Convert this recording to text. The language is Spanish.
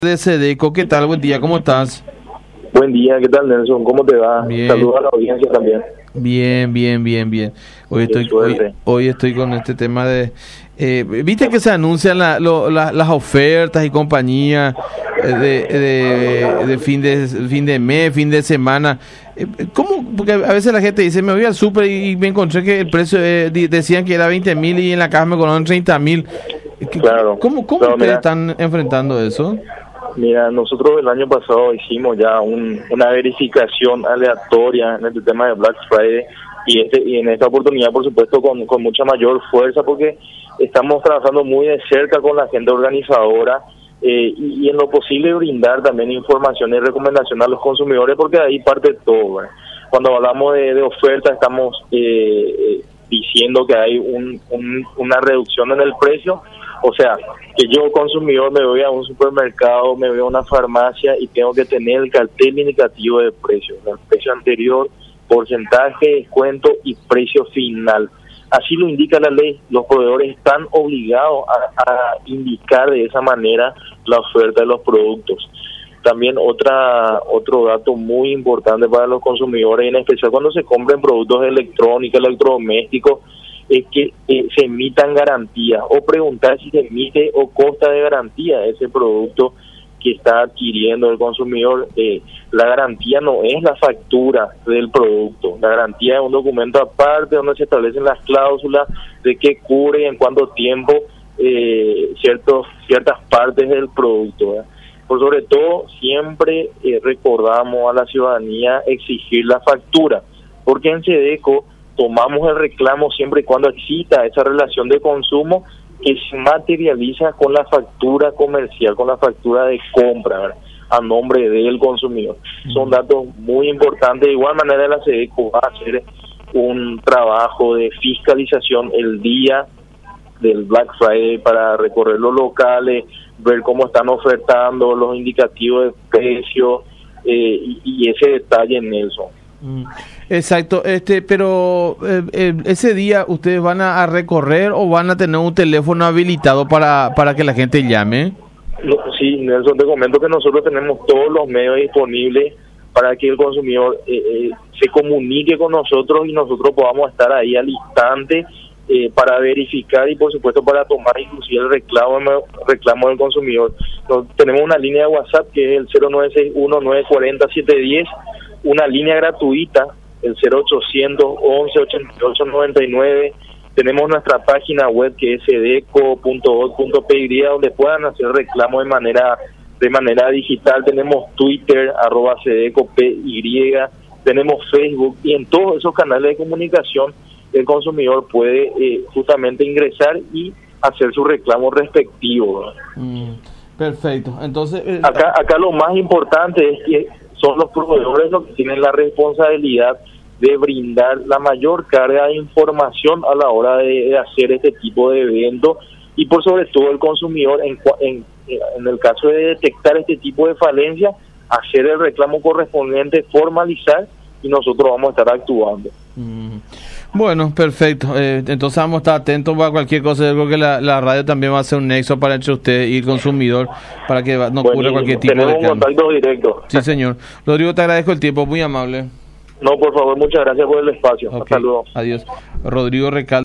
De Sedeco, ¿qué tal? Buen día, ¿cómo estás? Buen día, ¿qué tal, Nelson? ¿Cómo te va? Bien. Saludos a la audiencia también. Bien. Hoy Qué suerte. hoy estoy con este tema de... ¿viste que se anuncian las ofertas y compañía de fin de mes, fin de semana? ¿Cómo? Porque a veces la gente dice, me voy al súper y me encontré que el precio decían que era 20.000 y en la caja me cobraron 30.000. Claro. ¿Cómo Pero ustedes mira, están enfrentando eso? Mira, nosotros el año pasado hicimos ya una verificación aleatoria en el tema de Black Friday y en esta oportunidad, por supuesto, con mucha mayor fuerza porque estamos trabajando muy de cerca con la gente organizadora y en lo posible brindar también información y recomendación a los consumidores porque de ahí parte todo, ¿verdad? Cuando hablamos de oferta estamos diciendo que hay una reducción en el precio. O sea, que yo consumidor me voy a un supermercado, me voy a una farmacia y tengo que tener el cartel indicativo de precio, el precio anterior, porcentaje, descuento y precio final. Así lo indica la ley, los proveedores están obligados a indicar de esa manera la oferta de los productos. También otro dato muy importante para los consumidores, en especial cuando se compren productos electrónicos, electrodomésticos, es que se emitan garantía o preguntar si se emite o consta de garantía ese producto que está adquiriendo el consumidor. La garantía no es la factura del producto, la garantía es un documento aparte donde se establecen las cláusulas de qué cubre y en cuánto tiempo ciertas partes del producto, ¿verdad? Por sobre todo siempre recordamos a la ciudadanía exigir la factura, porque en Sedeco tomamos el reclamo siempre y cuando exista esa relación de consumo que se materializa con la factura comercial, con la factura de compra, ¿verdad?, a nombre del consumidor. Son datos muy importantes. De igual manera la SEDECO va a hacer un trabajo de fiscalización el día del Black Friday para recorrer los locales, ver cómo están ofertando, los indicativos de precio y ese detalle, Nelson. Exacto, pero ese día ustedes van a recorrer o van a tener un teléfono habilitado para que la gente llame. Sí, Nelson, te comento que nosotros tenemos todos los medios disponibles para que el consumidor se comunique con nosotros y nosotros podamos estar ahí al instante para verificar y por supuesto para tomar inclusive el reclamo del consumidor. Tenemos una línea de WhatsApp que es el 0961-940-710, una línea gratuita, el 0811-8899. Tenemos nuestra página web que es sedeco.org.py donde puedan hacer reclamos de manera digital. Tenemos Twitter, @sedecopy, tenemos Facebook y en todos esos canales de comunicación el consumidor puede justamente ingresar y hacer su reclamo respectivo. Perfecto. Entonces acá lo más importante es que son los proveedores los que tienen la responsabilidad de brindar la mayor carga de información a la hora de hacer este tipo de eventos y por sobre todo el consumidor en el caso de detectar este tipo de falencia, hacer el reclamo correspondiente, formalizar y nosotros vamos a estar actuando. Bueno, perfecto. Entonces vamos a estar atentos para cualquier cosa. Yo creo que la radio también va a ser un nexo para entre usted y el consumidor para que no ocurra cualquier tipo de... Tenemos un contacto directo. Sí, señor. Rodrigo, te agradezco el tiempo, muy amable. No, por favor, muchas gracias por el espacio. Okay. Hasta luego. Adiós. Rodrigo Recalde.